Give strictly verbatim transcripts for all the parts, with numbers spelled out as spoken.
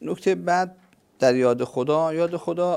نکته بعد در یاد خدا، یاد خدا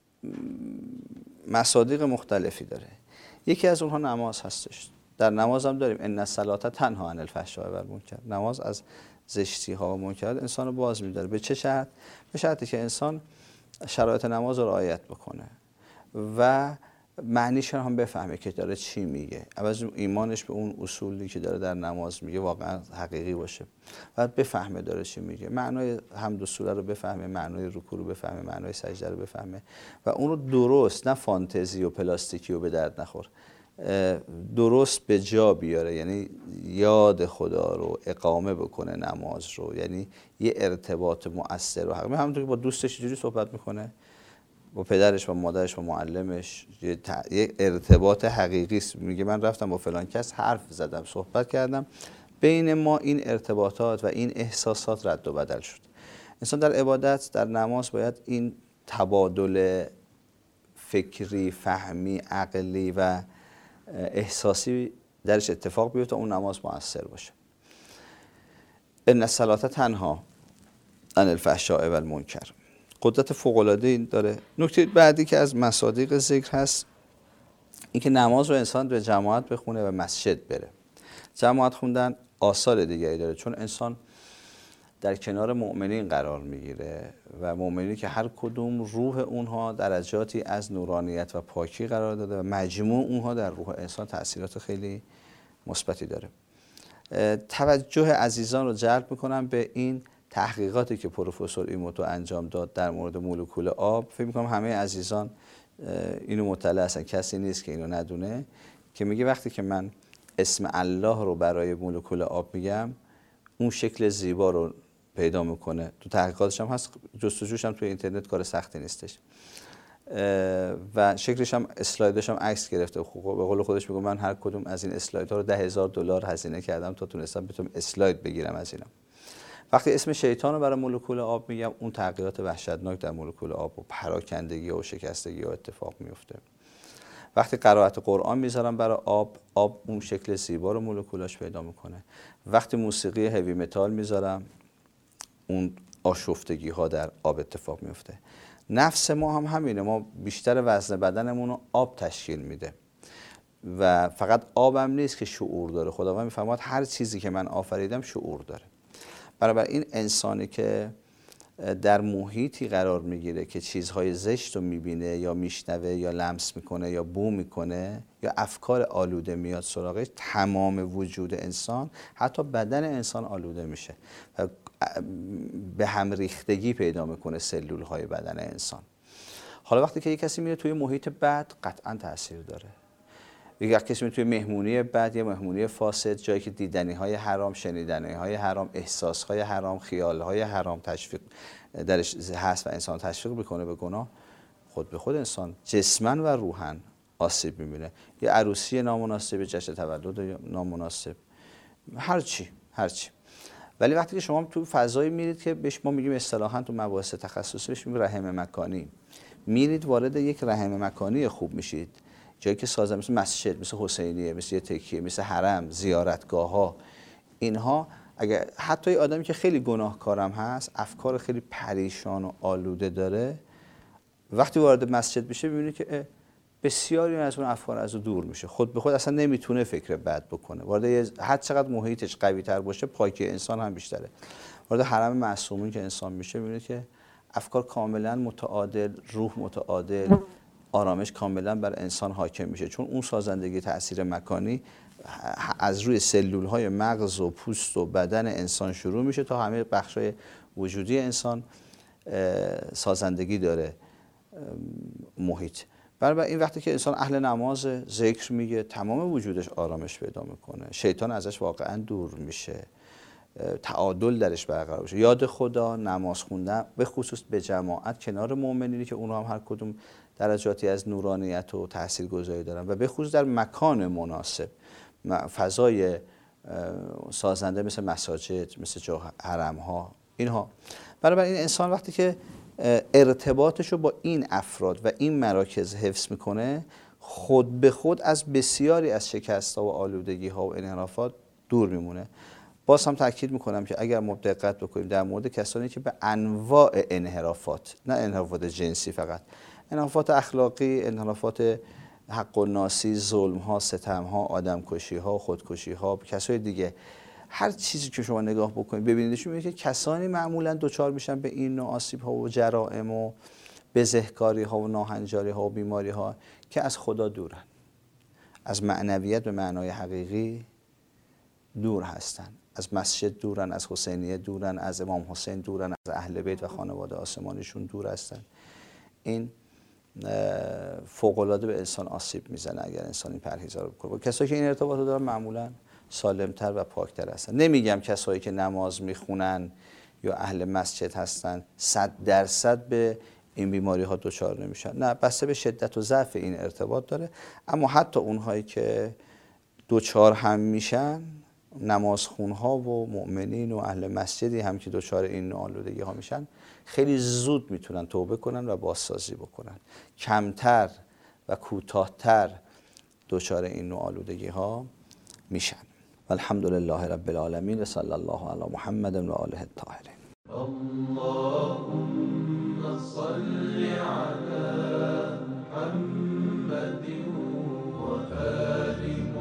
مصادیق مختلفی داره. یکی از اونها نماز هستش. در نماز هم داریم ان الصلاة تنها عن الفحشاء و المنکر. نماز از زشتی ها و منکرات انسان رو باز می‌داره. به چه شرط؟ به شرطی که انسان شرایط نماز رو رعایت بکنه و معنیش هم بفهمه که داره چی میگه. عوض ایمانش به اون اصولی که داره در نماز میگه واقعا حقیقی باشه. بعد بفهمه داره چی میگه. معنای حمد و سوره رو بفهمه، معنای رکوع رو بفهمه، معنای سجده رو بفهمه و اون رو درست، نه فانتزی و پلاستیکی و به درد نخور، درست به جا بیاره. یعنی یاد خدا رو اقامه بکنه نماز رو، یعنی یه ارتباط مؤثر و حقیقی. همونطور که با دوستش جوری صحبت میکنه، با پدرش و مادرش و معلمش، یه, ت... یه ارتباط حقیقی است. میگه من رفتم با فلان کس حرف زدم، صحبت کردم، بین ما این ارتباطات و این احساسات رد و بدل شد. انسان در عبادت، در نماز باید این تبادل فکری، فهمی، عقلی و احساسی درش اتفاق بیفته تا اون نماز مؤثر باشه. ان الصلاة تنها عن الفحشاء و المنکر. قدرت فوق‌العاده این داره. نکته بعدی که از مصادیق ذکر هست اینکه نماز رو انسان به جماعت بخونه و مسجد بره. جماعت خوندن آثار دیگری داره، چون انسان در کنار مؤمنین قرار میگیره و مؤمنین که هر کدوم روح اونها درجاتی از نورانیت و پاکی قرار داده و مجموع اونها در روح انسان تأثیرات خیلی مثبتی داره. توجه عزیزان رو جلب میکنم به این تحقیقاتی که پروفسور ایموتو انجام داد در مورد مولکول آب. فکر میکنم همه عزیزان اینو مطلع هستن، کسی نیست که اینو ندونه، که میگه وقتی که من اسم الله رو برای مولکول آب میگم اون شکل زیبا رو پیدا میکنه. تو تحقیقاتش هم هست، جستجوش هم توی اینترنت کار سختی نیستش و شکلش هم اسلایدش هم عکس گرفته. به قول خودش میگه من هر کدوم از این اسلایدها رو ده هزار دلار هزینه کردم تا تونستم بتونم اسلاید بگیرم از اینا. وقتی اسم شیطان رو برای مولکول آب میگم اون تغییرات وحشتناک در مولکول آب و پراکندگی و شکستگی ها اتفاق میفته. وقتی قرائت قرآن میذارم برای آب، آب اون شکل زیبا رو مولکولاش پیدا میکنه. وقتی موسیقی هوی متال میذارم اون آشفتگی ها در آب اتفاق میفته. نفس ما هم همینه، ما بیشتر وزن بدنمون رو آب تشکیل میده و فقط آبم نیست که شعور داره. خداوند میفرماد هر چیزی که من آفریدم شعور داره. برای این انسانی که در محیطی قرار میگیره که چیزهای زشت رو میبینه یا میشنوه یا لمس میکنه یا بو میکنه یا افکار آلوده میاد سراغش، تمام وجود انسان، حتی بدن انسان آلوده میشه و به هم ریختگی پیدا میکنه سلول های بدن انسان. حالا وقتی که یک کسی میره توی محیط بد قطعا تاثیر داره. یک کسی میره توی مهمونی بد یا مهمونی فاسد، جایی که دیدنی های حرام، شنیدنی های حرام، احساس های حرام، خیال های حرام تشویق درش هست و انسان تشویق بکنه به گناه، خود به خود انسان جسمن و روحن آسیب میبینه. یه عروسی نامناسب، جشن تولد نامناسب، هر چی هر چی. ولی وقتی که شما تو فضایی میرید که بهش ما میگیم اصطلاحاً تو مباحث تخصصی بهش میگیم رحم مکانی، میرید وارد یک رحم مکانی خوب میشید، جایی که سازه مثل مسجد، مثل حسینیه، مثل یه تکیه، مثل حرم، زیارتگاه ها، اینها اگر حتی آدمی که خیلی گناهکارم هست، افکار خیلی پریشان و آلوده داره، وقتی وارد مسجد بشه میبینه که بسیاری از اون افکار از او دور میشه، خود به خود اصلا نمیتونه فکر بد بکنه. وارد هر چقدر محیطش قوی تر باشه پاکی انسان هم بیشتره. وارد حرم معصومین که انسان میشه میبینه که افکار کاملا متعادل، روح متعادل، آرامش کاملا بر انسان حاکم میشه، چون اون سازندگی تأثیر مکانی از روی سلول های مغز و پوست و بدن انسان شروع میشه تا همه بخشای وجودی انسان سازندگی داره محیط. برای این وقتی که انسان اهل نماز، ذکر میگه، تمام وجودش آرامش پیدا میکنه، شیطان ازش واقعا دور میشه، تعادل درش برقرار میشه. یاد خدا، نماز خوندن، به خصوص به جماعت کنار مؤمنینی که اونها هم هر کدوم درجاتی از نورانیت و تاثیرگذاری دارن و به خصوص در مکان مناسب، فضای سازنده مثل مساجد، مثل حرم ها، اینها. برای این انسان وقتی که ارتباطش رو با این افراد و این مراکز حفظ میکنه، خود به خود از بسیاری از شکست‌ها و آلودگی‌ها و انحرافات دور میمونه. باز هم تاکید میکنم که اگر ما دقت بکنیم در مورد کسانی که به انواع انحرافات، نه انحرافات جنسی فقط، انحرافات اخلاقی، انحرافات حق و ناسی، ظلم ها، ستم ها، آدم کشی ها، خودکشی ها، کسای دیگه، هر چیزی که شما نگاه بکنید ببینیدشون میبینید که کسانی معمولا دوچار میشن به این نوع آسیب ها و جرائم و بزهکاری ها و ناهنجاری ها و بیماری ها که از خدا دورن، از معنویت به معنای حقیقی دور هستن، از مسجد دورن، از حسینیه دورن، از امام حسین دورن، از اهل بیت و خانواده آسمانیشون دور هستن. این فوق‌العاده به انسان آسیب میزنه اگر انسان این پرهیزا رو بکنه. کسایی که این ارتباط رو دارن معمولا سالمتر و پاکتر هستن. نمیگم کسایی که نماز میخونن یا اهل مسجد هستن صد درصد به این بیماری ها دچار نمیشن، نه، بسته به شدت و ضعف این ارتباط داره. اما حتی اونهایی که دچار هم میشن، نمازخون ها و مؤمنین و اهل مسجدی هم که دچار این نوع آلودگی ها میشن، خیلی زود میتونن توبه کنن و بازسازی بکنن، کمتر و کوتاه‌تر دچار این نوع آلودگی ها میشن. الحمدلله رب العالمین و صلی الله علی محمد و آله الطاهرین. اللهم صل علی محمد و آله